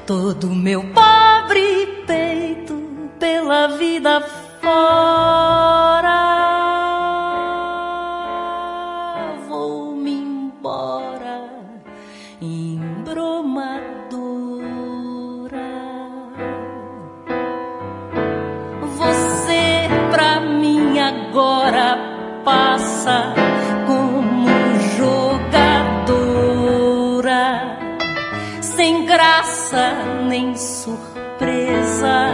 todo meu pobre peito pela vida fora. Vou-me embora, embromadora. Você pra mim agora passa como jogadora, sem graça nem surpresa.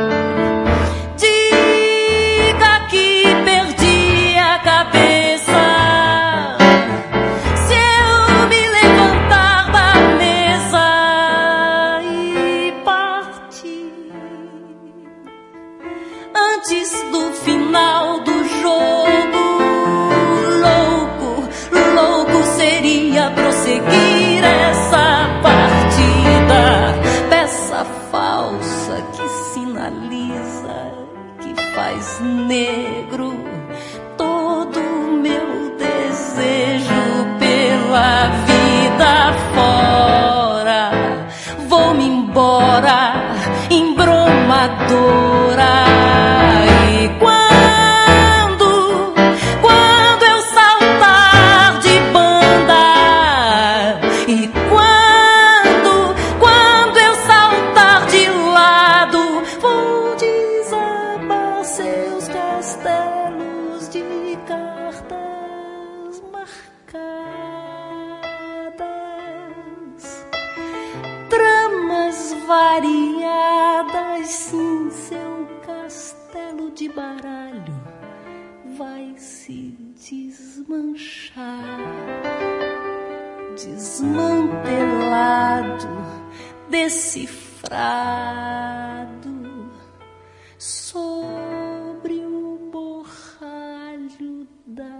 Diga que perdi a cabeça se eu me levantar da mesa e partir antes do final do jogo. Louco seria prosseguir essa partida, peça falsa que sinaliza, que faz negro todo meu desejo pela vida fora. Vou-me embora, embromadora. E quando eu saltar de banda, e quando eu saltar de lado, vou desabar seus castelos de cartas marcadas, tramas variadas. Sim, seu castelo de baralho vai se desmanchar, desmantelado, decifrado sobre o borralho da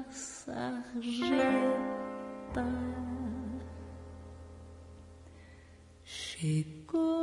sarjeta. Chegou